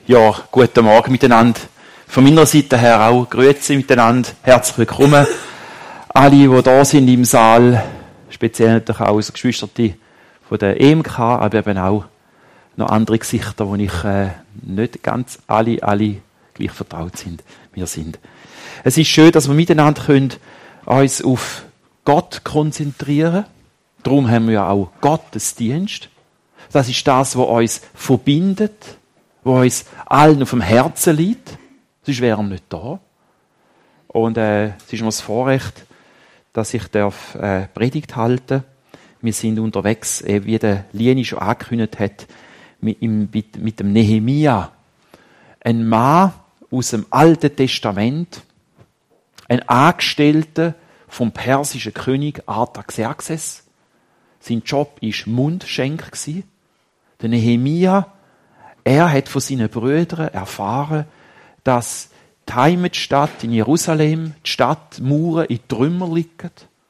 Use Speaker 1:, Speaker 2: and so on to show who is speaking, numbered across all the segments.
Speaker 1: Ja, guten Morgen miteinander. Von meiner Seite her auch Grüezi miteinander. Herzlich willkommen. Alle, die da sind im Saal, speziell natürlich auch als Geschwister von der EMK, aber eben auch noch andere Gesichter, wo ich nicht ganz alle gleich vertraut sind. Wir sind. Es ist schön, dass wir miteinander können uns auf Gott konzentrieren. Darum haben wir ja auch Gottesdienst. Das ist das, was uns verbindet, was uns allen auf dem Herzen liegt. Sonst wären wir nicht da. Und es ist mir das Vorrecht, dass ich Predigt halten darf. Wir sind unterwegs, wie der Lieni schon angekündigt hat, mit dem Nehemia. Ein Mann aus dem Alten Testament, ein Angestellter vom persischen König Artaxerxes. Sein Job war Mundschenk. Der Nehemia, er hat von seinen Brüdern erfahren, dass die Heimatstadt in Jerusalem, die Stadtmauern in Trümmer liegen.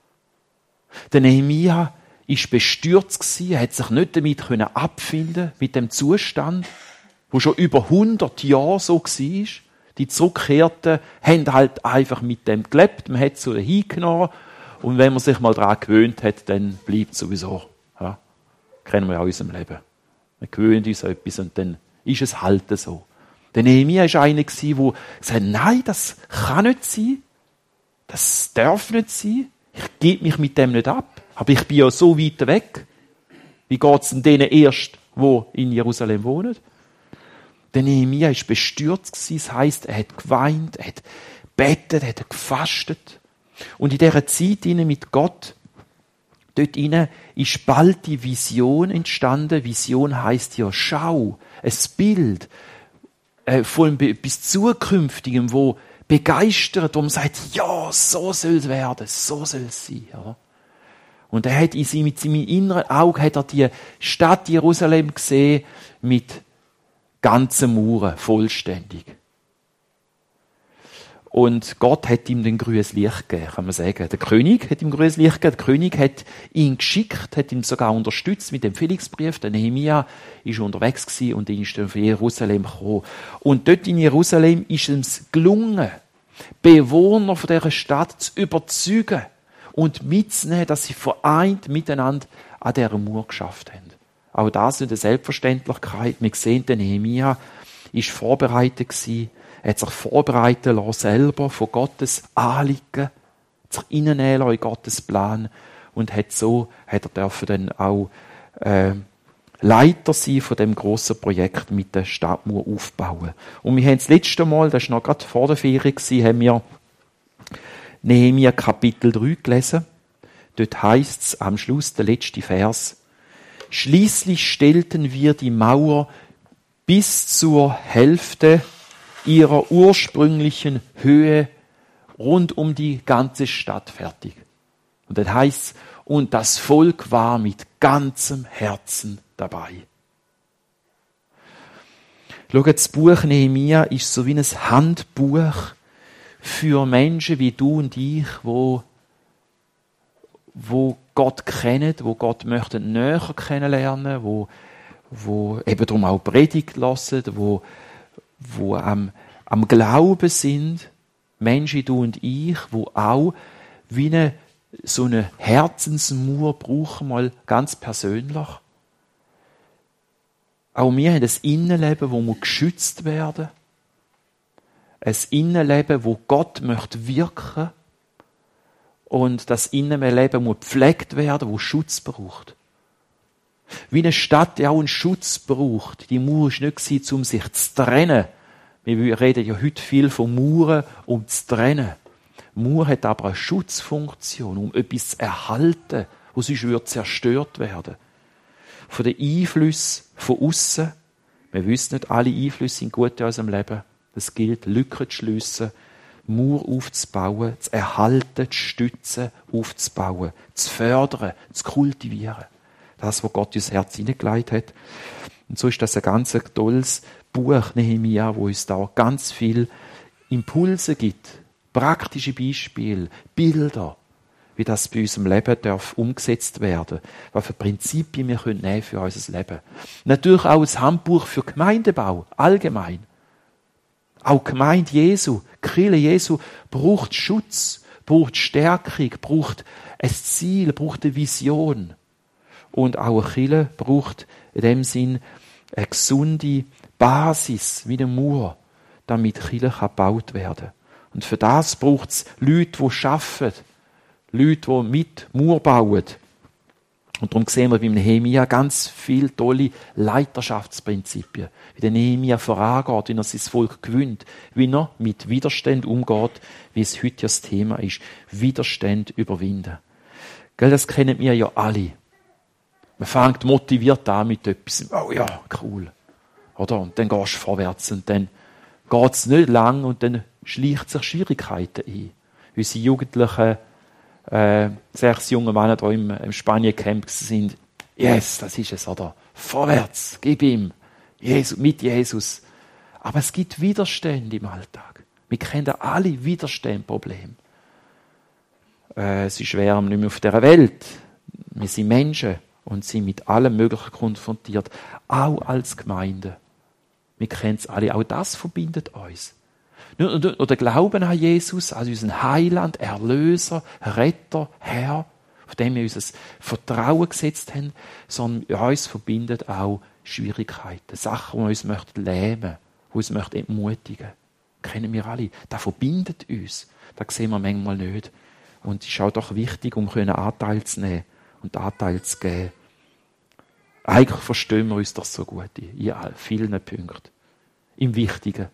Speaker 1: Der Nehemia war bestürzt, er hat sich nicht damit abfinden mit dem Zustand, wo schon über 100 Jahre so war. Die Zurückkehrten haben halt einfach mit dem gelebt, man hat es so hingenommen und wenn man sich mal daran gewöhnt hat, dann bleibt es sowieso. Ja, kennen wir ja auch in unserem Leben. Wir gewöhnen uns an etwas und dann ist es halt so. Der Nehemia war einer, der gesagt hat, nein, das kann nicht sein, das darf nicht sein, ich gebe mich mit dem nicht ab, aber ich bin ja so weit weg. Wie geht es denn denen erst, die in Jerusalem wohnen? Der Nehemia war bestürzt, das heisst, er hat geweint, er hat gebetet, er hat gefastet. Und in dieser Zeit mit Gott, dort ist bald die Vision entstanden. Vision heisst ja Schau, ein Bild von etwas Zukünftigem, wo begeistert, wo man sagt, ja, so soll es werden, so soll es sein. Ja. Und er hat mit seinem inneren Auge hat er die Stadt Jerusalem gesehen mit ganzen Mauern, vollständig. Und Gott hat ihm den grünes Licht gegeben, kann man sagen. Der König hat ihm grünes Licht gegeben. Der König hat ihn geschickt, hat ihn sogar unterstützt mit dem Felixbrief. Der Nehemia war unterwegs gewesen und ist dann von Jerusalem gekommen. Und dort in Jerusalem ist es gelungen, Bewohner von dieser Stadt zu überzeugen und mitzunehmen, dass sie vereint miteinander an dieser Mauer geschafft haben. Auch das ist eine Selbstverständlichkeit. Wir sehen, der Nehemia war vorbereitet gewesen. Er hat sich vorbereiten lassen, selber von Gottes Anliegen, sich reinnehmen in Gottes Plan und hat er dürfen dann auch Leiter sein von dem grossen Projekt mit der Stadtmauer aufbauen. Und wir haben das letzte Mal, das war noch gerade vor der Ferien, haben wir Nehemia Kapitel 3 gelesen. Dort heisst es am Schluss, der letzte Vers, schließlich stellten wir die Mauer bis zur Hälfte ihrer ursprünglichen Höhe rund um die ganze Stadt fertig. Und das heisst, und das Volk war mit ganzem Herzen dabei. Schaut, das Buch Nehemia ist so wie ein Handbuch für Menschen wie du und ich, wo Gott kennen, wo Gott möchte näher kennenlernen, wo eben darum auch Predigt hören, wo am Glauben sind, Menschen, du und ich, wo auch wie so eine Herzensmauer brauchen, mal ganz persönlich. Auch wir haben ein Innenleben, wo wir geschützt werden. Ein Innenleben, wo Gott möchte wirken. Und das Innenleben muss gepflegt werden, wo Schutz braucht. Wie eine Stadt, die auch einen Schutz braucht. Die Mauer war nicht, um sich zu trennen. Wir reden ja heute viel von Mauern, um zu trennen. Mauer hat aber eine Schutzfunktion, um etwas zu erhalten, wo sonst zerstört werden. Von den Einflüssen von aussen. Wir wissen nicht, alle Einflüsse sind gut in unserem Leben. Es gilt, Lücken zu schliessen, Mauer aufzubauen, zu erhalten, zu stützen, aufzubauen, zu fördern, zu kultivieren. Das, was Gott ins Herz hineingelegt hat. Und so ist das ein ganz tolles Buch, Nehemia, wo uns da ganz viel Impulse gibt, praktische Beispiele, Bilder, wie das bei unserem Leben darf umgesetzt werden, was für Prinzipien wir nehmen können für unser Leben. Natürlich auch ein Handbuch für Gemeindebau, allgemein. Auch Gemeinde Jesu, Kirche Jesu braucht Schutz, braucht Stärkung, braucht ein Ziel, braucht eine Vision. Und auch eine Kirche braucht in dem Sinn eine gesunde Basis, wie eine Mauer, damit Kirche gebaut werden kann. Und für das braucht es Leute, die arbeiten, Leute, die mit Mauer bauen. Und darum sehen wir beim Nehemia ganz viele tolle Leiterschaftsprinzipien. Wie der Nehemia vorangeht, wie er sein Volk gewinnt, wie er mit Widerstand umgeht, wie es heute das Thema ist. Widerstand überwinden. Gell, das kennen wir ja alle. Man fängt motiviert an mit etwas. Oh ja, cool. Oder? Und dann gehst du vorwärts und dann geht es nicht lang und dann schleicht sich Schwierigkeiten ein. Unsere Jugendlichen 6 junge Männer die im Spanien-Camp sind. Yes, das ist es, oder? Vorwärts, gib ihm. Jesus, mit Jesus. Aber es gibt Widerstände im Alltag. Wir kennen alle Widerstandsprobleme. Es ist schwer nicht mehr auf dieser Welt. Wir sind Menschen und sind mit allem Möglichen konfrontiert. Auch als Gemeinde. Wir kennen es alle. Auch das verbindet uns. Nicht nur der Glauben an Jesus, als unseren Heiland, Erlöser, Retter, Herr, auf dem wir unser Vertrauen gesetzt haben, sondern uns verbindet auch Schwierigkeiten, Sachen, die uns lähmen möchten, die uns entmutigen möchten. Kennen wir alle. Das verbindet uns. Das sehen wir manchmal nicht. Und es ist auch doch wichtig, um Anteil zu nehmen und Anteil zu geben. Eigentlich verstehen wir uns das so gut in vielen Punkten. Im Wichtigen.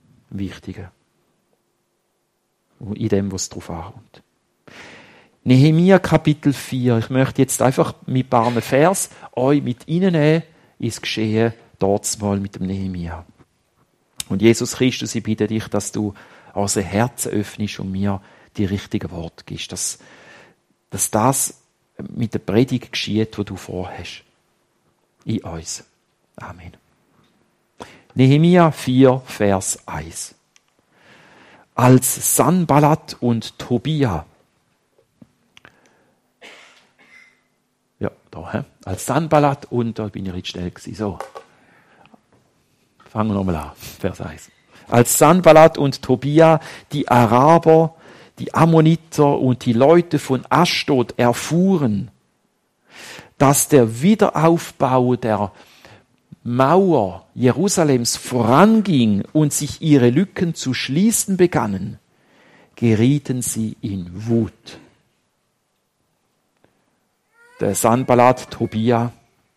Speaker 1: Und in dem, was drauf ankommt. Nehemia Kapitel 4. Ich möchte jetzt einfach mit ein paar Vers euch mit reinnehmen ins Geschehen dort mal mit dem Nehemia. Und Jesus Christus, ich bitte dich, dass du unser Herz öffnest und mir die richtigen Worte gibst. Dass das mit der Predigt geschieht, die du vorhast. In uns. Amen. Nehemia 4, Vers 1. Als Sanballat und Tobia, als Sanballat und, da bin ich nicht schnell gewesen, so. Fangen wir nochmal an, Vers 1. Als Sanballat und Tobia, die Araber, die Ammoniter und die Leute von Aschdod erfuhren, dass der Wiederaufbau der Mauer Jerusalems voranging und sich ihre Lücken zu schließen begannen, gerieten sie in Wut. Der Sanballat Tobia,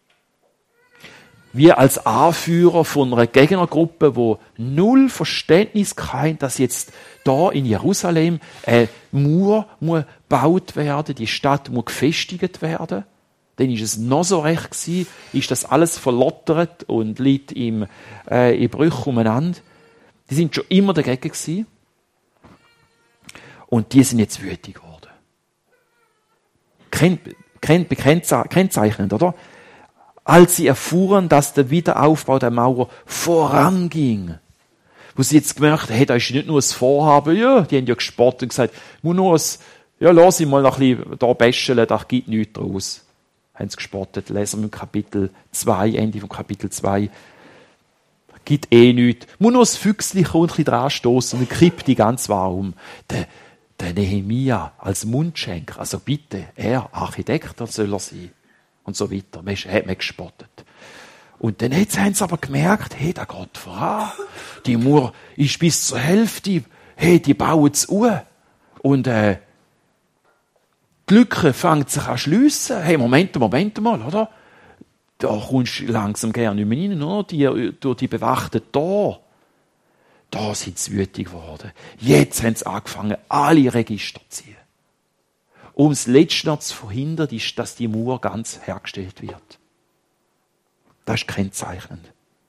Speaker 1: wir als Anführer von einer Gegnergruppe, wo null Verständnis hatte, dass jetzt da in Jerusalem eine Mauer gebaut werden, die Stadt muss gefestigt werden. Dann ist es noch so recht gewesen, ist das alles verlottert und liegt in Brüchen umeinander. Die sind schon immer dagegen gewesen. Und die sind jetzt wütig geworden. Kennzeichnend, oder? Als sie erfuhren, dass der Wiederaufbau der Mauer voranging. Wo sie jetzt gemerkt haben, hey, da ist nicht nur das Vorhaben, ja, die haben ja gespottet und gesagt, muss nur lass ich mal noch ein bisschen da bäscheln, da gibt nichts draus. Haben sie gespottet. Lesen wir im Kapitel 2, Ende vom Kapitel 2. Gibt nichts. Muss nur das Füchschen und ein bisschen dran stossen und kippt die ganz warm. Der Nehemia als Mundschenk, also bitte, er, Architekt soll er sein. Und so weiter. Hat man gespottet. Und dann jetzt haben sie aber gemerkt, hey, da geht voran. Die Mauer ist bis zur Hälfte. Hey, die bauen es und die Lücke fängt sich an schliessen. Hey, Moment mal, oder? Da kommst du langsam gerne nicht mehr rein, oder? Durch die bewachten Tore. Da sind sie wütig geworden. Jetzt haben sie angefangen, alle Register zu ziehen. Um das Letzte noch zu verhindern, ist, dass die Mauer ganz hergestellt wird. Das ist kennzeichnend.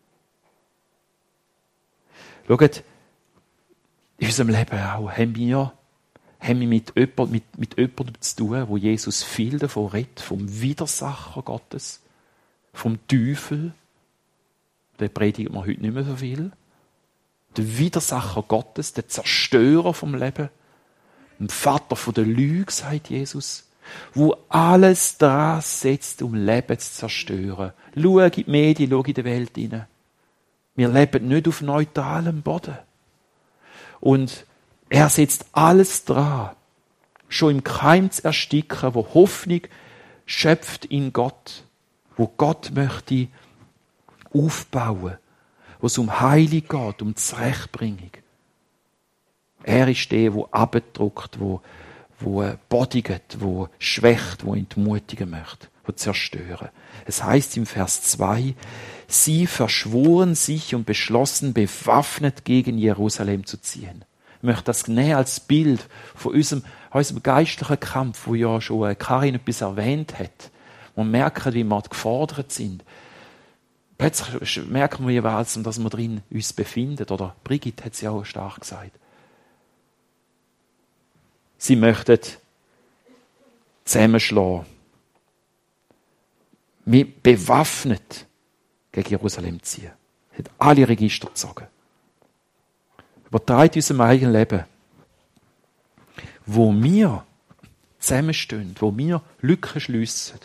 Speaker 1: Schaut, in unserem Leben auch haben wir mit jemandem zu tun, wo Jesus viel davon redet, vom Widersacher Gottes, vom Teufel. Der predigt man heute nicht mehr so viel. Der Widersacher Gottes, der Zerstörer vom Leben. Ein Vater von der Lüge, sagt Jesus, wo alles dran setzt, um Leben zu zerstören. Schau in die Medien, schau in die Welt hinein. Wir leben nicht auf neutralem Boden. Und er setzt alles dran, schon im Keim zu ersticken, wo Hoffnung schöpft in Gott, wo Gott möchte aufbauen, wo es um Heilung geht, um Zurechtbringung. Er ist der, der abdruckt, wo bodigt, wo schwächt, wo entmutigen möchte, wo zerstören. Es heißt im Vers 2, sie verschworen sich und beschlossen, bewaffnet gegen Jerusalem zu ziehen. Ich möchte das näher als Bild von unserem geistlichen Kampf, wo ja schon Karin etwas erwähnt hat. Wir merken, wie wir gefordert sind. Plötzlich merken wir jeweils, dass wir drin uns befinden. Oder Brigitte hat es ja auch stark gesagt. Sie möchten zusammenschlagen. Bewaffnet gegen Jerusalem ziehen. Sie hat alle Register gezogen. Übertreibt unserem eigenen Leben. Wo wir zusammenstehen, wo wir Lücken schliessen,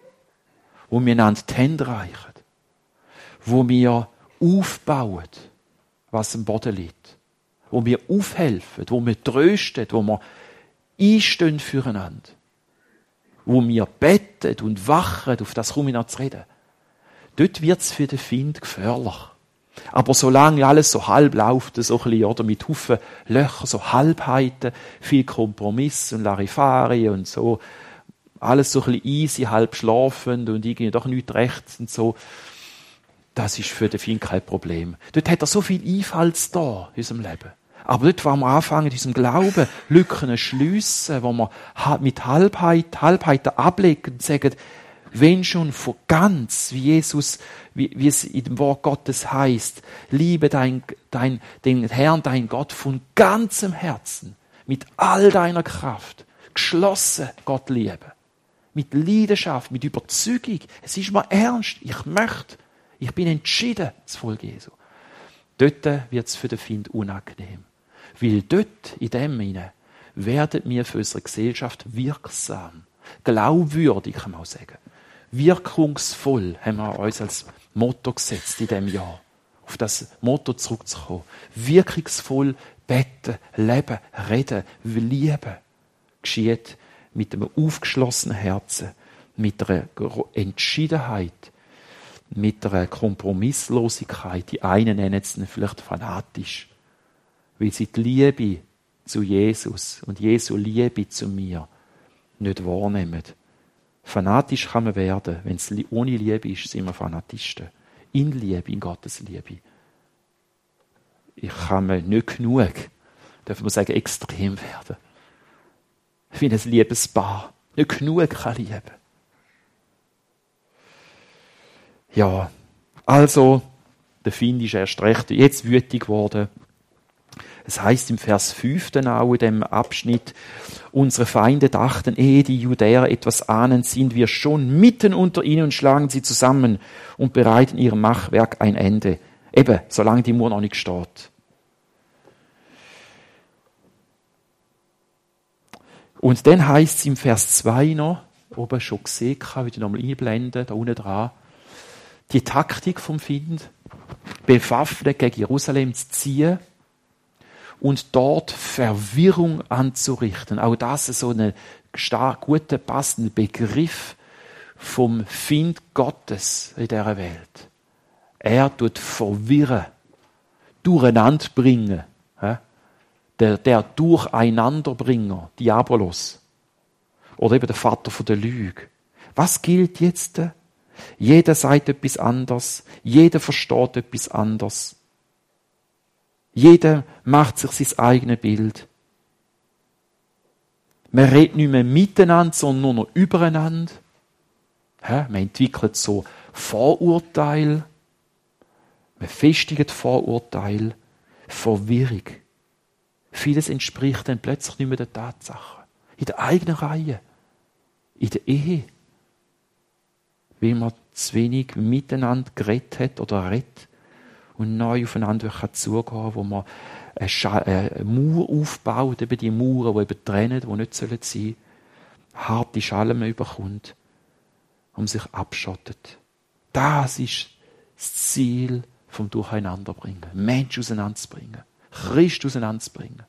Speaker 1: wo wir einander die Hände reichen, wo wir aufbauen, was am Boden liegt, wo wir aufhelfen, wo wir trösten, wo wir einstehen füreinander, wo wir beten und wachen, auf das komme ich noch zu reden. Dort wird es für den Feind gefährlich. Aber solange alles so halb läuft, so ein bisschen, oder mit Haufen Löcher, so Halbheiten, viel Kompromiss und Larifari und so, alles so ein bisschen easy, halb schlafend und irgendwie doch nichts rechts und so, das ist für den Feind kein Problem. Dort hat er so viel Einfalls da in unserem Leben. Aber dort, wo wir anfangen, in unserem Glauben Lücken schliessen, wo wir mit Halbheiten ablegen und sagen, wenn schon von ganz, wie Jesus, wie es in dem Wort Gottes heißt, liebe den Herrn, dein Gott von ganzem Herzen, mit all deiner Kraft, geschlossen Gott lieben, mit Leidenschaft, mit Überzeugung. Es ist mir ernst, ich bin entschieden, das Volk Jesu. Dort wird es für den Feind unangenehm. Weil dort, in dem hinein, werden wir für unsere Gesellschaft wirksam, glaubwürdig, kann man auch sagen. Wirkungsvoll haben wir uns als Motto gesetzt in diesem Jahr. Auf das Motto zurückzukommen. Wirkungsvoll beten, leben, reden, lieben. Geschieht mit einem aufgeschlossenen Herzen, mit einer Entschiedenheit, mit einer Kompromisslosigkeit. Die einen nennen es vielleicht fanatisch, weil sie die Liebe zu Jesus und Jesu Liebe zu mir nicht wahrnehmen. Fanatisch kann man werden. Wenn es ohne Liebe ist, sind wir Fanatisten. In Liebe, in Gottes Liebe. Ich kann mir nicht genug, darf man sagen, extrem werden. Wie ein Liebespaar. Nicht genug kann lieben. Ja, also, der Feind ist erst recht jetzt wütig geworden. Es heißt im Vers 5 dann auch in dem Abschnitt, unsere Feinde dachten, ehe die Judäer etwas ahnen, sind wir schon mitten unter ihnen und schlagen sie zusammen und bereiten ihrem Machwerk ein Ende. Eben, solange die Mauer noch nicht steht. Und dann heißt es im Vers 2 noch, oben schon gesehen, wieder nochmal einblenden, da unten dran, die Taktik vom Feind, bewaffnet gegen Jerusalem zu ziehen, und dort Verwirrung anzurichten. Auch das ist so ein stark guter, passender Begriff vom Feind Gottes in dieser Welt. Er tut verwirren, durcheinander bringen. Der Durcheinanderbringer, Diabolos. Oder eben der Vater von der Lüge. Was gilt jetzt? Jeder sagt etwas anderes. Jeder versteht etwas anderes. Jeder macht sich sein eigenes Bild. Man redet nicht mehr miteinander, sondern nur noch übereinander. Man entwickelt so Vorurteile. Man festigt Vorurteile. Verwirrung. Vieles entspricht dann plötzlich nicht mehr der Tatsache. In der eigenen Reihe. In der Ehe. Weil man zu wenig miteinander geredet hat oder redet. Und neu aufeinander zugehen kann, wo man eine Mauer aufbaut, eben die Mauern, die eben trennen, die nicht sein sollen, harte Schalme überkommt, sich abschottet. Das ist das Ziel vom Durcheinanderbringen. Menschen auseinanderzubringen. Christ auseinanderzubringen.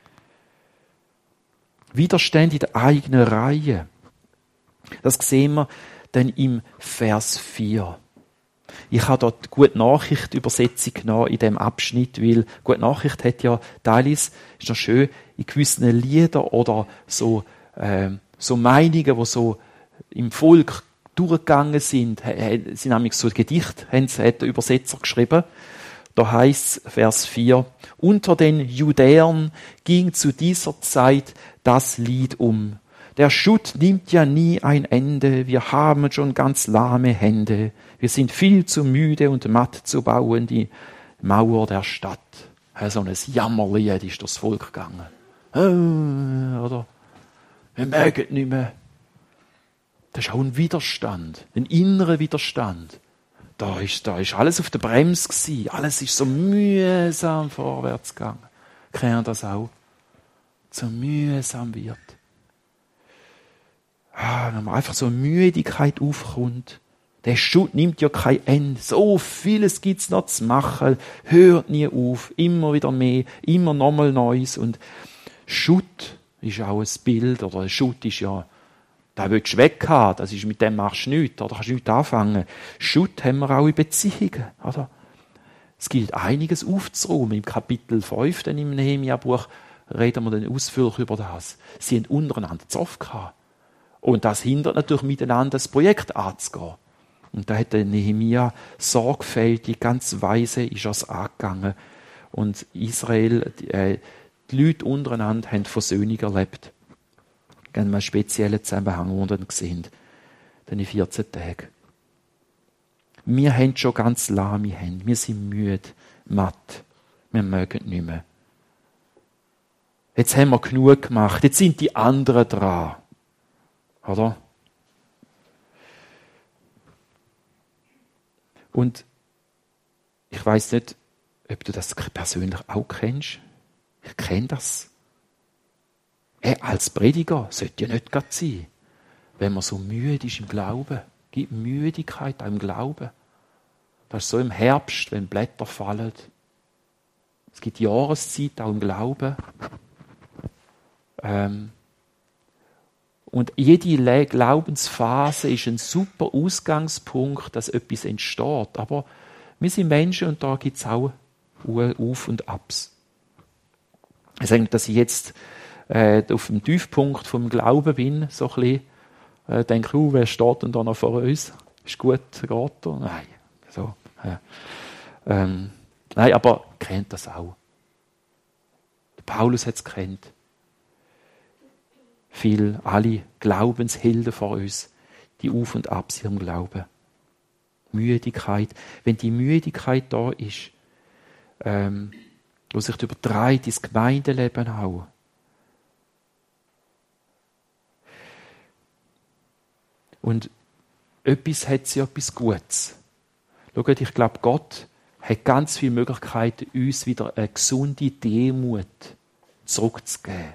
Speaker 1: Widerstand in der eigenen Reihe. Das sehen wir dann im Vers 4. Ich habe dort die Gute Nachricht Übersetzung genommen in diesem Abschnitt, weil Gute Nachricht hat ja teilweise, ist noch schön, in gewissen Liedern oder so Meinungen, die so im Volk durchgegangen sind nämlich so Gedichte, hat der Übersetzer geschrieben. Da heißt Vers 4, unter den Judäern ging zu dieser Zeit das Lied um. Der Schutt nimmt ja nie ein Ende, wir haben schon ganz lahme Hände. Wir sind viel zu müde und matt zu bauen, die Mauer der Stadt. So ein Jammerlied ist das Volk gegangen. Oder? Wir mögen nicht mehr. Das ist auch ein Widerstand, ein innerer Widerstand. Da ist alles auf der Bremse gewesen. Alles ist so mühsam vorwärts gegangen. Kennen das auch? So mühsam wird. Wenn man einfach so eine Müdigkeit aufkommt. Der Schutt nimmt ja kein Ende. So vieles gibt's noch zu machen. Hört nie auf. Immer wieder mehr. Immer nochmal Neues. Und Schutt ist auch ein Bild. Oder Schutt ist ja, da willst du weg haben. Das ist, mit dem machst du nichts. Oder kannst du nichts anfangen. Schutt haben wir auch in Beziehungen. Oder? Es gilt einiges aufzuräumen. Im Kapitel 5 dann im Nehemia-Buch reden wir dann ausführlich über das. Sie haben untereinander Zoff gehabt. Und das hindert natürlich miteinander, das Projekt anzugehen. Und da hat der Nehemia sorgfältig, ganz weise ist es angegangen. Und Israel, die Leute untereinander haben Versöhnung erlebt. In einem speziellen Zusammenhang, den wir dann gesehen haben. In 14 Tagen. Wir haben schon ganz lahme Hände. Wir sind müde, matt. Wir mögen nicht mehr. Jetzt haben wir genug gemacht. Jetzt sind die anderen dran. Oder? Und ich weiss nicht, ob du das persönlich auch kennst. Ich kenne das. Als Prediger sollte ja nicht gerade sein, wenn man so müde ist im Glauben. Es gibt Müdigkeit auch im Glauben. Das ist so im Herbst, wenn Blätter fallen. Es gibt Jahreszeit auch im Glauben. Und jede Glaubensphase ist ein super Ausgangspunkt, dass etwas entsteht. Aber wir sind Menschen und da gibt es auch Auf und Abs. Ich sage nicht, dass ich jetzt auf dem Tiefpunkt vom Glauben bin, so ein bisschen, denke, wer steht denn da noch vor uns? Ist gut, geht er? Nein. So, nein, aber kennt das auch. Der Paulus hat es kennt. Alle Glaubenshelden vor uns, die Auf und Abs ihrem Glauben. Müdigkeit. Wenn die Müdigkeit da ist, wo sich übertreibt ins Gemeindeleben auch. Und etwas hat sie etwas Gutes. Schaut, ich glaube, Gott hat ganz viele Möglichkeiten, uns wieder eine gesunde Demut zurückzugeben.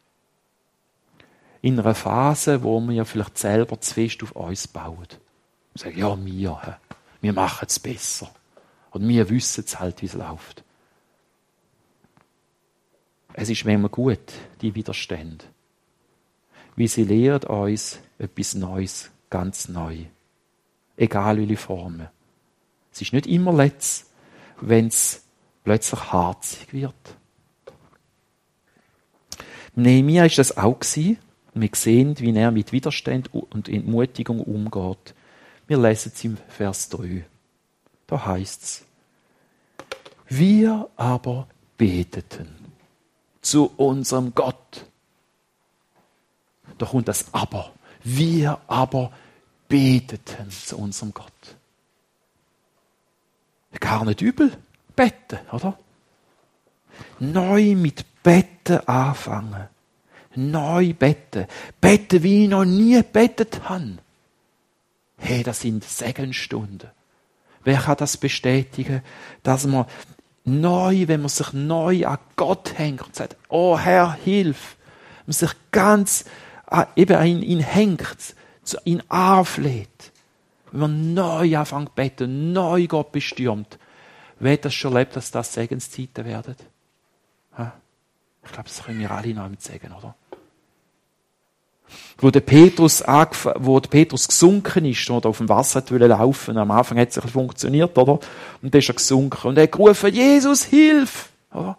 Speaker 1: In einer Phase, wo wir ja vielleicht selber zu fest auf uns bauen. Wir sagen, ja, wir machen es besser. Und wir wissen es halt, wie es läuft. Es ist manchmal gut, die Widerstände. Wie sie lehren uns etwas Neues, ganz neu. Egal welche Formen. Es ist nicht immer letzt, wenn es plötzlich harzig wird. Nehemia war das auch gewesen. Wir sehen, wie er mit Widerstand und Entmutigung umgeht. Wir lesen es im Vers 3. Da heißt es: Wir aber beteten zu unserem Gott. Da kommt das Aber. Wir aber beteten zu unserem Gott. Gar nicht übel, beten, oder? Neu mit Beten anfangen. Neu beten. Beten, wie ich noch nie gebetet habe. Hey, das sind Segenstunden. Wer kann das bestätigen, dass man Neu, wenn man sich neu an Gott hängt und sagt, oh Herr, hilf. Wenn man sich ganz eben an ihn hängt, zu ihn anfleht. Wenn man neu anfängt zu beten, neu Gott bestürmt. Wer hat das schon erlebt, dass das Segenszeiten werden? Ich glaube, das können wir alle noch mit sagen, oder? Wo der Petrus gesunken ist, oder auf dem Wasser laufen wollte, am Anfang hat es ein bisschen funktioniert, oder? Und dann ist er gesunken und er hat gerufen, Jesus, hilf! Oder?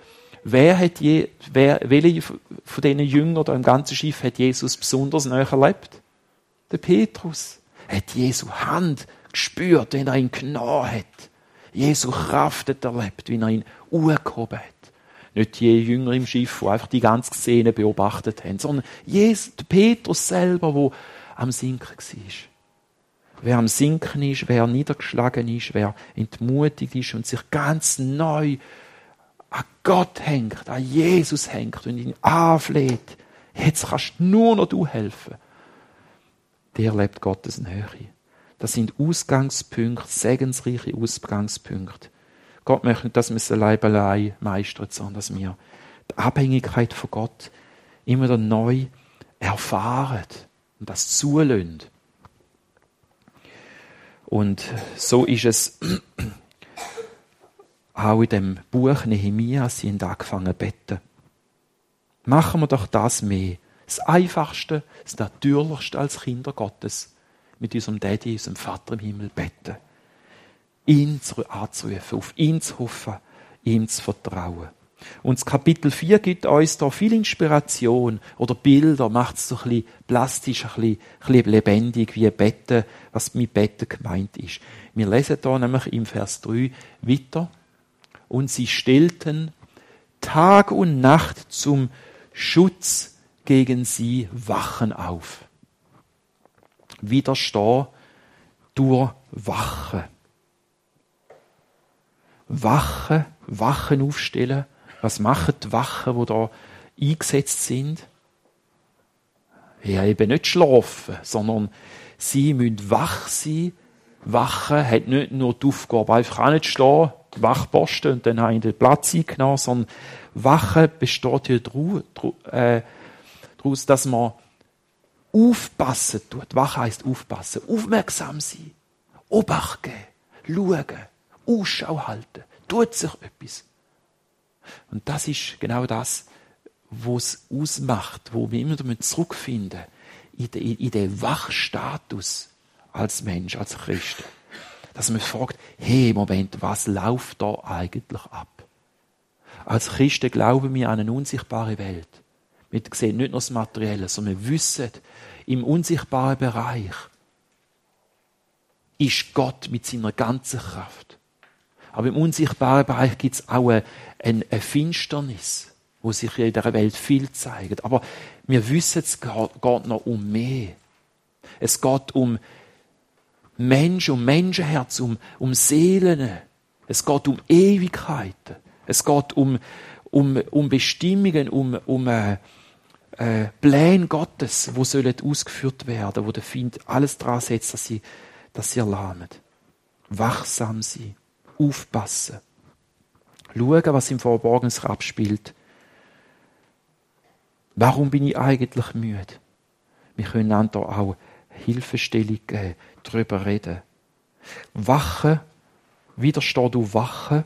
Speaker 1: Welche von diesen Jüngern oder im ganzen Schiff hat Jesus besonders nahe erlebt? Der Petrus. Er hat Jesu Hand gespürt, wenn er ihn genommen hat. Jesu Kraft hat erlebt, wie er ihn hochgehoben hat. Nicht die Jünger im Schiff, die einfach die ganze Szene beobachtet haben, sondern der Petrus selber, der am Sinken war. Wer am Sinken ist, wer niedergeschlagen ist, wer entmutigt ist und sich ganz neu an Gott hängt, an Jesus hängt und ihn anfleht. Jetzt kannst nur noch du helfen. Der lebt Gottes Nähe. Das sind Ausgangspunkte, segensreiche Ausgangspunkte. Gott möchte nicht, dass wir es allein meistern, sondern dass wir die Abhängigkeit von Gott immer wieder neu erfahren und das zulassen. Und so ist es auch in dem Buch Nehemia, sie haben angefangen zu beten. Machen wir doch das mehr. Das Einfachste, das Natürlichste als Kinder Gottes. Mit unserem Daddy, unserem Vater im Himmel beten. Ihn anzurufen, auf ihn zu hoffen, ihm zu vertrauen. Und das Kapitel 4 gibt uns da viel Inspiration oder Bilder, macht es so ein bisschen plastisch, ein bisschen lebendig, wie Betten, was mit Betten gemeint ist. Wir lesen da nämlich im Vers 3 weiter. Und sie stellten Tag und Nacht zum Schutz gegen sie Wachen auf. Widerstehen durch Wachen. Wachen aufstellen. Was machen die Wachen, die da eingesetzt sind? Ja, eben nicht schlafen, sondern sie müssen wach sein. Wachen hat nicht nur die Aufgabe, einfach nicht stehen, die Wachposten und dann habe ich den Platz eingenommen, sondern Wachen besteht ja daraus, dass man aufpassen tut. Wache heisst aufpassen, aufmerksam sein, Obacht geben, schauen, Ausschau halten, tut sich etwas. Und das ist genau das, was es ausmacht, wo wir immer zurückfinden in den Wachstatus als Mensch, als Christ. Dass man fragt, hey, Moment, was läuft da eigentlich ab? Als Christen glauben wir an eine unsichtbare Welt. Wir sehen nicht nur das Materielle, sondern wir wissen, im unsichtbaren Bereich ist Gott mit seiner ganzen Kraft. Aber im unsichtbaren Bereich gibt es auch eine Finsternis, wo sich in dieser Welt viel zeigt. Aber wir wissen, es geht noch um mehr. Es geht um Menschen, um Menschenherz, um Seelen. Es geht um Ewigkeiten. Es geht um Bestimmungen, um Pläne Gottes, die sollen ausgeführt werden, wo der Feind alles daran setzt, dass sie erlahmen. Wachsam sein. Aufpassen. Schauen, was im Verborgenen sich abspielt. Warum bin ich eigentlich müde? Wir können einander auch Hilfestellung geben, darüber reden. Wachen, widersteh du Wachen.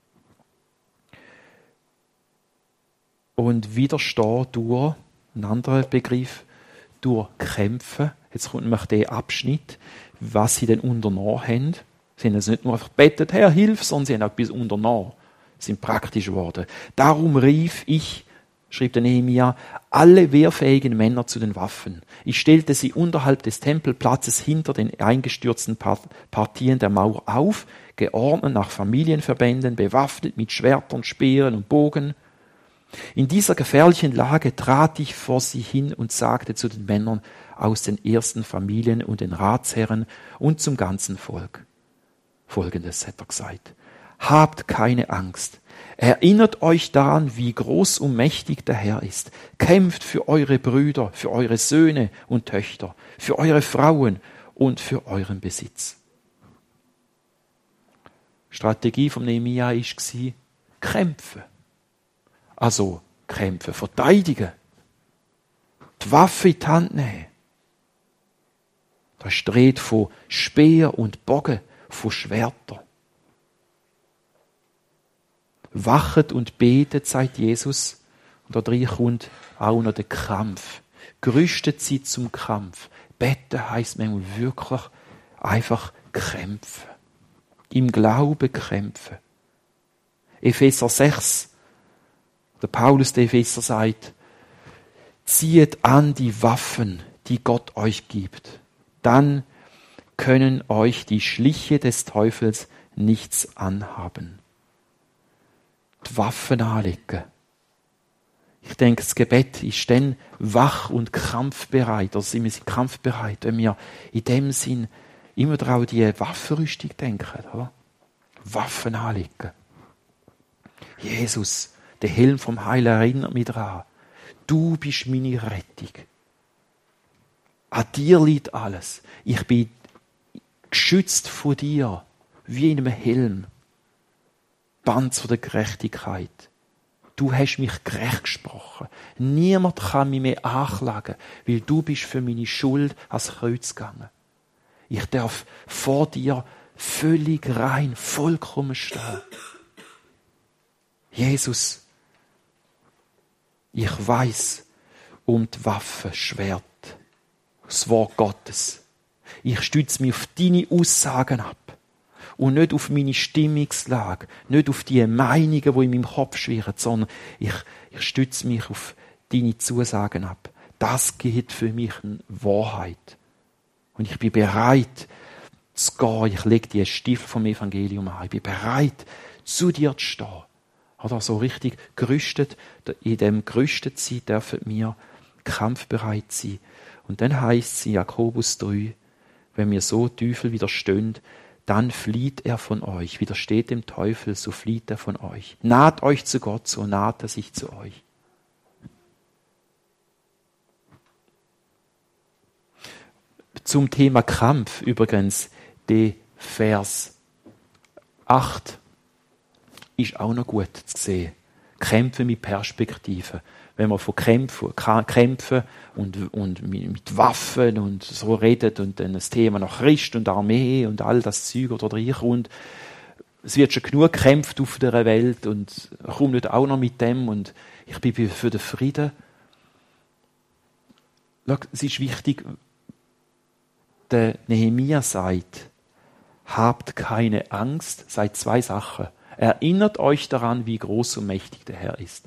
Speaker 1: Und widersteh durch, ein anderer Begriff, durch Kämpfen. Jetzt kommt nämlich der Abschnitt, was sie denn unternommen haben. Sie haben also nicht nur einfach gebetet, Herr, hilf, sondern sie haben auch etwas unternommen. Sie sind praktisch geworden. Darum rief ich, schrieb der Nehemia, alle wehrfähigen Männer zu den Waffen. Ich stellte sie unterhalb des Tempelplatzes hinter den eingestürzten Partien der Mauer auf, geordnet nach Familienverbänden, bewaffnet mit Schwertern, Speeren und Bogen. In dieser gefährlichen Lage trat ich vor sie hin und sagte zu den Männern aus den ersten Familien und den Ratsherren und zum ganzen Volk. Folgendes hat er gesagt. Habt keine Angst. Erinnert euch daran, wie groß und mächtig der Herr ist. Kämpft für eure Brüder, für eure Söhne und Töchter, für eure Frauen und für euren Besitz. Strategie von Nehemia war, kämpfen. Also kämpfen, verteidigen. Die Waffe in die Hand nehmen. Da ist die Rede von Speer und Bogen, von Schwertern. Wachet und betet, sagt Jesus. Und da drin kommt auch noch der Kampf. Gerüstet sie zum Kampf. Beten heisst manchmal wirklich einfach kämpfen. Im Glauben kämpfen. Epheser 6. Der Paulus, der Epheser, sagt, zieht an die Waffen, die Gott euch gibt. Dann können euch die Schliche des Teufels nichts anhaben. Die Waffen anlegen. Ich denke, das Gebet ist dann wach und kampfbereit. Also sind wir kampfbereit, wenn wir in dem Sinn immer daran die Waffenrüstung denken. Oder? Waffen anlegen. Jesus, der Helm vom Heil, erinnert mich daran. Du bist meine Rettung. An dir liegt alles. Ich bin geschützt von dir, wie in einem Helm. Panzer der Gerechtigkeit. Du hast mich gerecht gesprochen. Niemand kann mich mehr anklagen, weil du bist für meine Schuld ans Kreuz gegangen. Ich darf vor dir völlig rein, vollkommen stehen. Jesus, ich weiß um die Waffe, Schwert, das Wort Gottes. Ich stütze mich auf deine Aussagen ab und nicht auf meine Stimmungslage, nicht auf die Meinungen, die in meinem Kopf schwirren, sondern ich stütze mich auf deine Zusagen ab. Das gibt für mich eine Wahrheit. Und ich bin bereit zu gehen. Ich lege die Stiefel vom Evangelium an. Ich bin bereit, zu dir zu stehen. Oder so richtig gerüstet. In dem gerüstet sein dürfen wir kampfbereit sein. Und dann heisst es in Jakobus 3, wenn wir so Teufel widerstehen, dann flieht er von euch. Widersteht dem Teufel, so flieht er von euch. Naht euch zu Gott, so naht er sich zu euch. Zum Thema Kampf übrigens, der Vers 8 ist auch noch gut zu sehen. Kämpfen mit Perspektive. Wenn man von Kämpfen und mit Waffen und so redet und dann das Thema nach Christ und Armee und all das Zeug da reinkommt, es wird schon genug gekämpft auf dieser Welt und kommt nicht auch noch mit dem und ich bin für den Frieden. Schau, es ist wichtig, der Nehemia sagt, habt keine Angst, sagt zwei Sachen. Erinnert euch daran, wie groß und mächtig der Herr ist.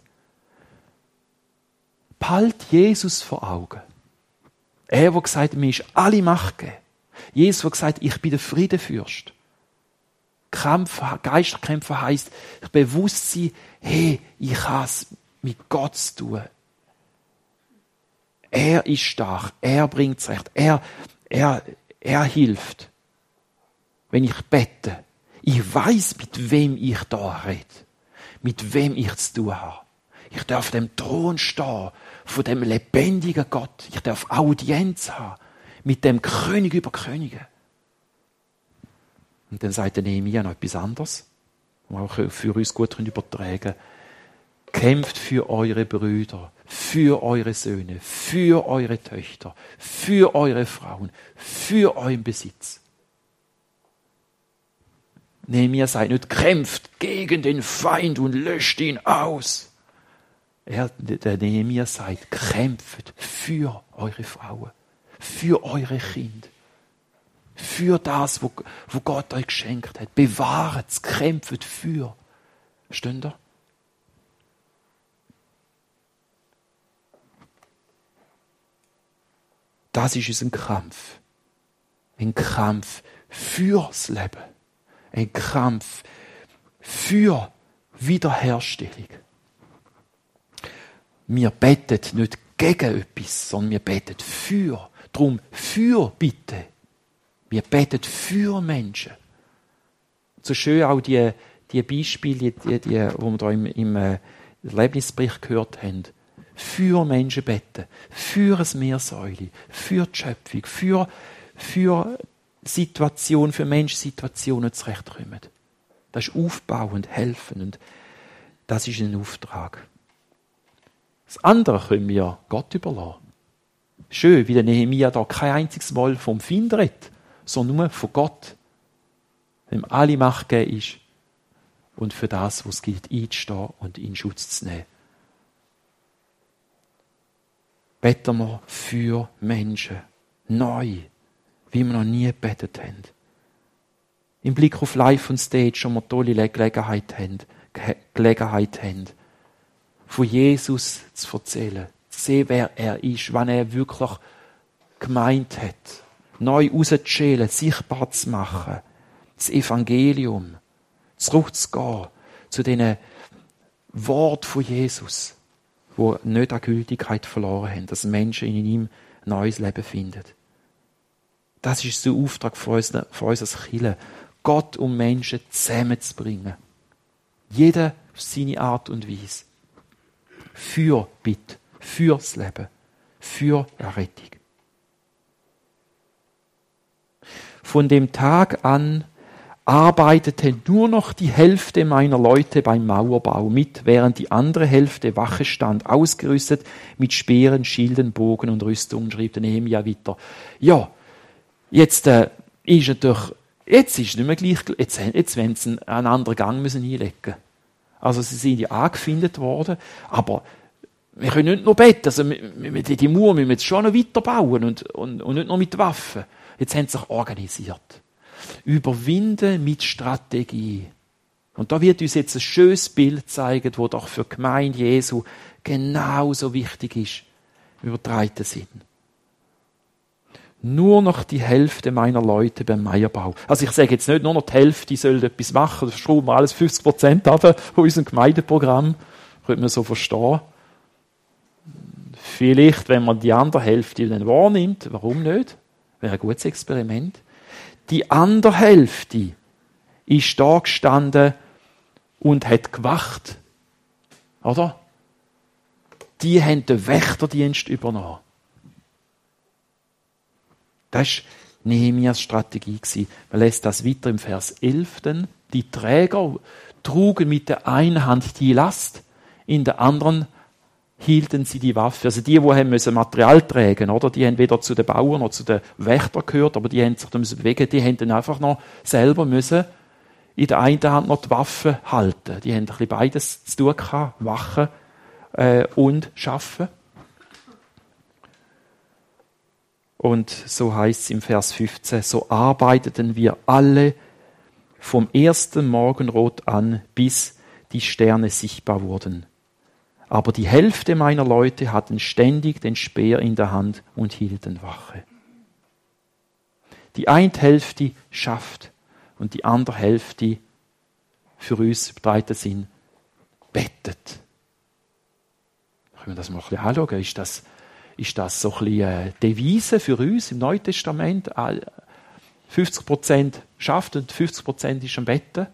Speaker 1: Behalt Jesus vor Augen. Er, der gesagt hat, mir ist alle Macht gegeben. Jesus, der gesagt hat, ich bin der Friedenfürst. Geisterkämpfen heisst, bewusst sein, hey, ich habe es mit Gott zu tun. Er ist stark, er bringt es recht, er hilft. Wenn ich bete, ich weiß, mit wem ich da rede, mit wem ich zu tun habe. Ich darf auf dem Thron stehen, von dem lebendigen Gott. Ich darf Audienz haben mit dem König über Könige. Und dann sagt der Nehemia noch etwas anderes, was wir auch für uns gut übertragen können. Kämpft für eure Brüder, für eure Söhne, für eure Töchter, für eure Frauen, für euren Besitz. Nehemia sagt nicht, kämpft gegen den Feind und löscht ihn aus. Der Nehemia sagt, kämpft für eure Frauen, für eure Kinder, für das, wo Gott euch geschenkt hat. Bewahrt es, kämpft für. Versteht ihr? Das ist unser Kampf. Ein Kampf fürs Leben. Ein Kampf für Wiederherstellung. Wir beten nicht gegen etwas, sondern wir beten für. Darum für bitte. Wir beten für Menschen. So schön auch die Beispiele, die wir da im Erlebnisbericht gehört haben. Für Menschen beten. Für ein Meersäule. Für die Schöpfung. Für Situationen, für Menschensituationen zurechtkommen. Das ist aufbauend, helfen. Und das ist ein Auftrag. Das andere können wir Gott überlassen. Schön, wie der Nehemia da kein einziges Mal vom Feind redet, sondern nur von Gott. Dem alle Macht gegeben ist und für das, was es gilt, einzustehen und in Schutz zu nehmen. Beten wir für Menschen. Neu. Wie wir noch nie gebetet haben. Im Blick auf Live on Stage schon mal tolle Gelegenheit haben, von Jesus zu erzählen, zu sehen, wer er ist, wann er wirklich gemeint hat, neu rauszuschälen, sichtbar zu machen, das Evangelium, zurückzugehen zu diesen Worten von Jesus, die nicht an Gültigkeit verloren haben, dass Menschen in ihm ein neues Leben finden. Das ist der Auftrag von uns als Kirche, Gott und Menschen zusammenzubringen. Jeder auf seine Art und Weise. Für Bitte, fürs Leben, für Errettung. Von dem Tag an arbeitete nur noch die Hälfte meiner Leute beim Mauerbau mit, während die andere Hälfte Wache stand, ausgerüstet mit Speeren, Schilden, Bogen und Rüstungen, schrieb der Nehemia weiter. Ja, jetzt ist natürlich, jetzt ist nicht mehr gleich, jetzt wollen sie einen anderen Gang müssen einlegen. Also sie sind ja angefindet worden, aber wir können nicht nur beten, also die Mauer müssen wir jetzt schon noch weiterbauen und nicht nur mit Waffen. Jetzt haben sie sich organisiert. Überwinden mit Strategie. Und da wird uns jetzt ein schönes Bild zeigen, das doch für die Gemeinde Jesu genauso wichtig ist, übertreiten Sinn. Nur noch die Hälfte meiner Leute beim Meierbau. Also ich sage jetzt nicht, nur noch die Hälfte soll etwas machen, das schrauben wir alles 50% ab von unserem Gemeindeprogramm. Könnte man so verstehen. Vielleicht, wenn man die andere Hälfte dann wahrnimmt, warum nicht? Wäre ein gutes Experiment. Die andere Hälfte ist da gestanden und hat gewacht. Oder? Die haben den Wächterdienst übernommen. Das war Nehemias Strategie. Man lässt das weiter im Vers 11. Die Träger trugen mit der einen Hand die Last, in der anderen hielten sie die Waffe. Also die haben müssen Material tragen, oder? Die haben weder zu den Bauern noch zu den Wächtern gehört, aber die haben sich da müssen bewegen. Die haben dann einfach noch selber müssen in der einen Hand noch die Waffe halten. Die haben ein bisschen beides zu tun gehabt, wachen und schaffen. Und so heißt es im Vers 15, so arbeiteten wir alle vom ersten Morgenrot an, bis die Sterne sichtbar wurden. Aber die Hälfte meiner Leute hatten ständig den Speer in der Hand und hielten Wache. Die eine Hälfte schafft und die andere Hälfte für uns im breiten Sinn bettet. Können wir das mal ein bisschen anschauen? Ist das so ein bisschen eine Devise für uns im Neuen Testament? 50% schafft und 50% ist am Betten.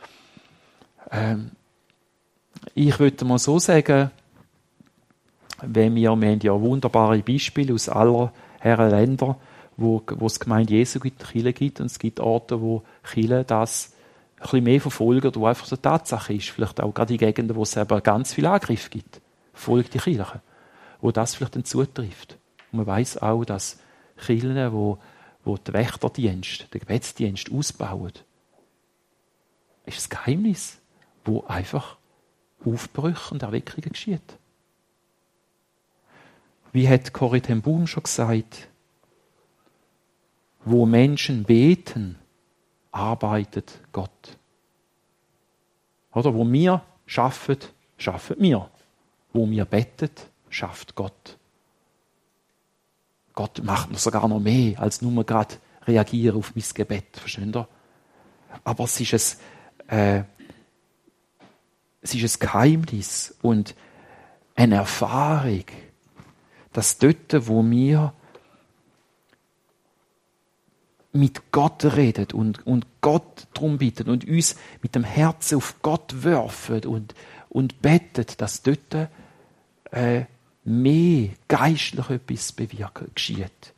Speaker 1: Ich würde mal so sagen, wir haben ja wunderbare Beispiele aus aller Herren Länder, wo es Gemeinde Jesu gibt, Kirche gibt, und es gibt Orte, wo Kirche das ein bisschen mehr verfolgen, wo einfach so eine Tatsache ist. Vielleicht auch gerade in Gegenden, wo es eben ganz viel Angriff gibt. Folgt die Kirche. Wo das vielleicht dann zutrifft. Und man weiss auch, dass Kirchen, wo den Wächterdienst, den Gebetsdienst ausbauen, ist das Geheimnis, wo einfach Aufbrüche und Erweckungen geschieht. Wie hat Corrie ten Boom schon gesagt, wo Menschen beten, arbeitet Gott. Oder wo wir schaffen, schaffen wir. Wo wir beten, schafft Gott. Gott macht noch sogar noch mehr, als nur gerade reagieren auf mein Gebet. Versteht ihr? Aber es ist ein Geheimnis und eine Erfahrung, dass dort, wo wir mit Gott reden und Gott darum bitten und uns mit dem Herzen auf Gott werfen und beten, dass dort mehr geistlich etwas geschieht.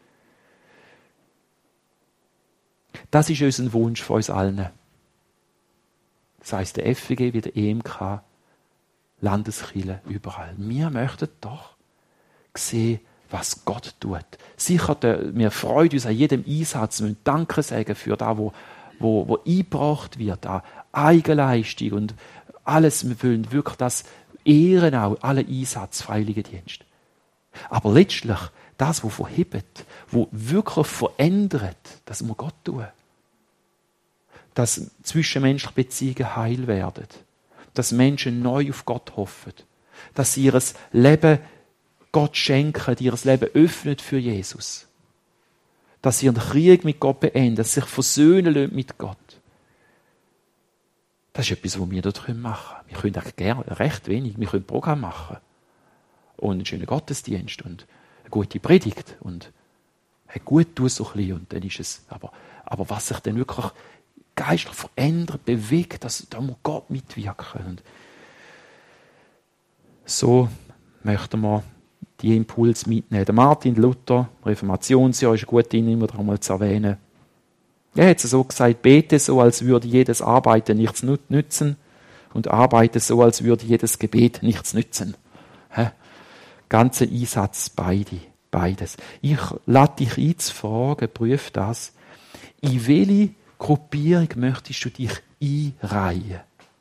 Speaker 1: Das ist unser Wunsch von uns allen. das heisst der FWG wie der EMK, Landeskirchen überall. Wir möchten doch sehen, was Gott tut. Sicher, wir freuen uns an jedem Einsatz, wir müssen Danke sagen für das, wo eingebracht wird, an Eigenleistung und alles. Wir wollen wirklich das ehren, auch alle Einsatz, Freiwilligendienst. Aber letztlich, das, was verhebt, was wirklich verändert, das muss Gott tun. Dass zwischenmenschliche Beziehungen heil werden. Dass Menschen neu auf Gott hoffen. Dass sie ihr Leben Gott schenken, die ihr Leben öffnet für Jesus. Dass sie ihren Krieg mit Gott beenden, dass sie sich versöhnen lassen mit Gott. Das ist etwas, was wir dort machen können. Wir können eigentlich gerne recht wenig. Wir können Programm machen. Und einen schönen Gottesdienst und eine gute Predigt und gut tun so ein bisschen. Und dann ist es, aber was sich dann wirklich geistlich verändert, bewegt, da muss Gott mitwirken. Und so möchten wir die Impulse mitnehmen. Der Martin Luther, Reformationsjahr, ist gut, ihn immer einmal zu erwähnen. Er hat es so gesagt, bete so, als würde jedes Arbeiten nichts nützen und arbeite so, als würde jedes Gebet nichts nützen. Ganzer Einsatz, beides. Ich lade dich ein zu fragen, prüf das. In welche Gruppierung möchtest du dich einreihen?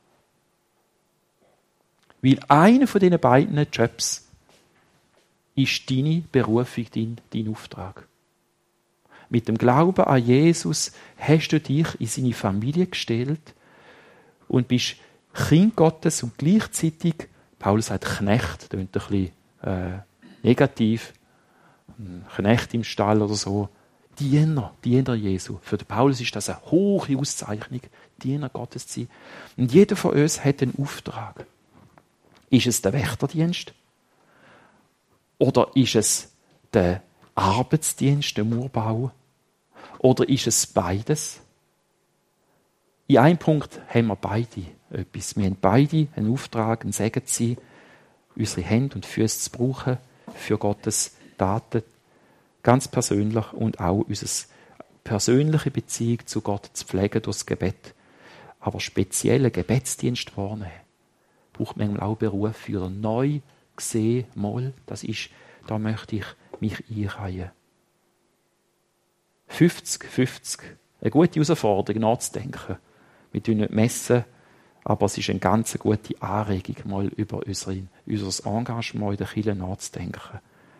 Speaker 1: Weil einer von diesen beiden Jobs ist deine Berufung, dein Auftrag. Mit dem Glauben an Jesus hast du dich in seine Familie gestellt und bist Kind Gottes und gleichzeitig, Paulus sagt Knecht, das klingt ein bisschen negativ, ein Knecht im Stall oder so, Diener Jesu. Für den Paulus ist das eine hohe Auszeichnung, Diener Gottes zu sein. Und jeder von uns hat einen Auftrag. Ist es der Wächterdienst? Oder ist es der Arbeitsdienst, der Mauerbau? Oder ist es beides? In einem Punkt haben wir beide etwas. Wir haben beide einen Auftrag, einen Segen zu sein, unsere Hände und Füße zu brauchen für Gottes Taten, ganz persönlich und auch unsere persönliche Beziehung zu Gott zu pflegen durch das Gebet. Aber speziellen Gebetsdienst wahrnehmen, braucht manchmal auch Beruf für neu gesehen, mal, da möchte ich mich einreihen. 50-50. Eine gute Herausforderung, nachzudenken. Wir tun nicht messen, aber es ist eine ganz gute Anregung, mal über unser Engagement in der Kirche nachzudenken.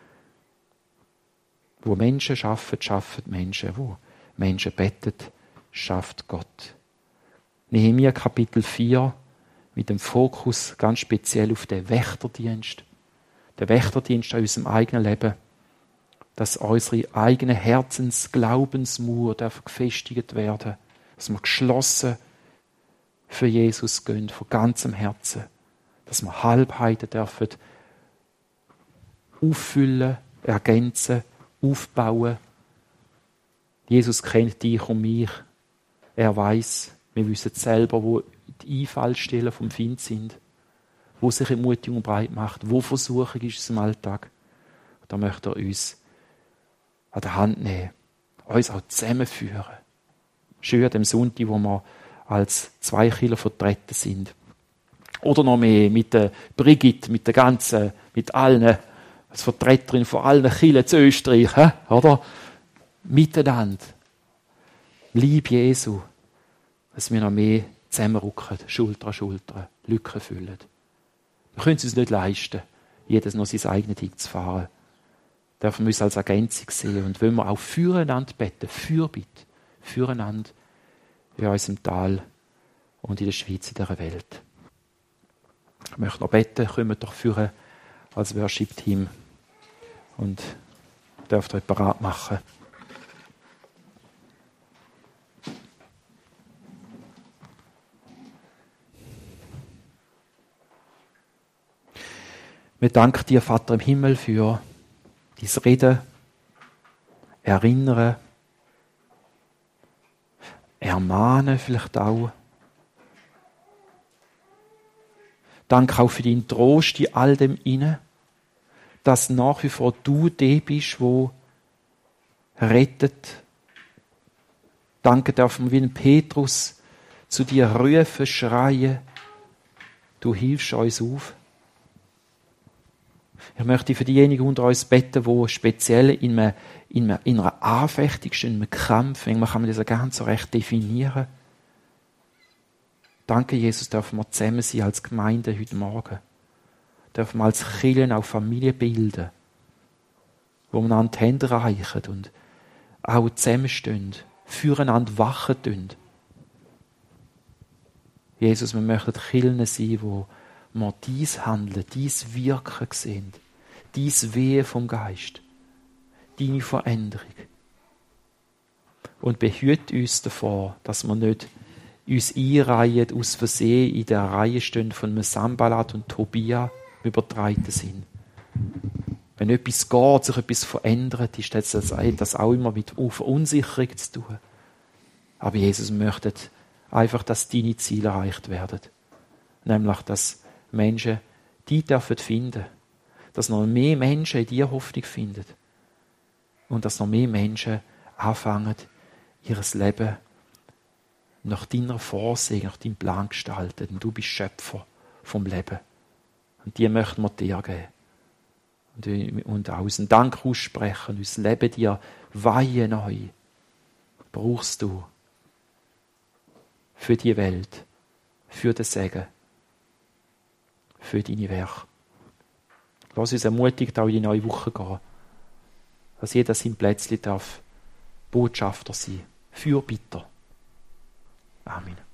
Speaker 1: Wo Menschen arbeiten, schaffen Menschen. Wo Menschen beten, schafft Gott. Nehemia Kapitel 4 mit dem Fokus ganz speziell auf den Wächterdienst. Der Wächterdienst an unserem eigenen Leben. Dass unsere eigene Herzensglaubensmauer gefestigt werden. Dass wir geschlossen für Jesus gehen, von ganzem Herzen. Dass wir Halbheiten dürfen auffüllen, ergänzen, aufbauen. Jesus kennt dich und mich. Er weiß, wir wissen selber, wo die Einfallstellen vom Feind sind, wo sich Ermutigung breit macht, wo Versuchung ist im Alltag. Da möchte er uns an der Hand nehmen, uns auch zusammenführen. Schön an dem Sonntag, wo wir als 2 Kirchen vertreten sind. Oder noch mehr mit der Brigitte, mit allen, als Vertreterin von allen Kirchen zu Österreich, oder? Miteinander. Lieb Jesu, dass wir noch mehr zusammenrücken, Schulter an Schulter, Lücken füllen. Wir können es uns nicht leisten, jedes noch sein eigenes Ding zu fahren. Dürfen wir uns als Ergänzung sehen und wollen wir auch füreinander beten, Fürbitte, füreinander in unserem Tal und in der Schweiz, in dieser Welt. Ich möchte noch beten, kommen doch führen als Worship-Team und dürft euch bereit machen. Wir danken dir, Vater im Himmel, für dein Reden, Erinnern, Ermahnen vielleicht auch. Danke auch für deinen Trost in all dem inne, dass nach wie vor du der bist, wo rettet. Danke dürfen wir wie ein Petrus zu dir rufen, schreien, du hilfst uns auf. Ich möchte für diejenigen unter uns beten, die speziell in einer Anfechtung stehen, in einem Kampf, man kann das ja gar nicht so recht definieren. Danke, Jesus, dürfen wir zusammen sein als Gemeinde heute Morgen. Dürfen wir als Kirchen auch Familie bilden, wo wir einander die Hände reichen und auch zusammenstehen, füreinander wachen tun. Jesus, wir möchten Kirchen sein, wo wir dies Handeln, dies Wirken sehen, dies Wehen vom Geist, deine Veränderung. Und behüte uns davor, dass wir nicht uns einreihen, aus Versehen in der Reihe stehen von einem Sanballat und Tobia übertreiten sind. Wenn etwas geht, sich etwas verändert, ist das auch immer mit Verunsicherung zu tun. Aber Jesus möchte einfach, dass deine Ziele erreicht werden. Nämlich, dass Menschen die dürfen finden. Dass noch mehr Menschen in dir Hoffnung finden. Und dass noch mehr Menschen anfangen, ihr Leben nach deiner Vorsehung, nach deinem Plan gestalten. Denn du bist Schöpfer vom Leben. Und die möchten wir dir geben. Und auch unseren Dank aussprechen, unser Leben dir weihen neu. Brauchst du für die Welt, für den Segen, für deine Werke. Lass uns ermutigt auch in die neue Woche gehen. Dass jeder sein Plätzchen darf Botschafter sein. Fürbitter. Amen.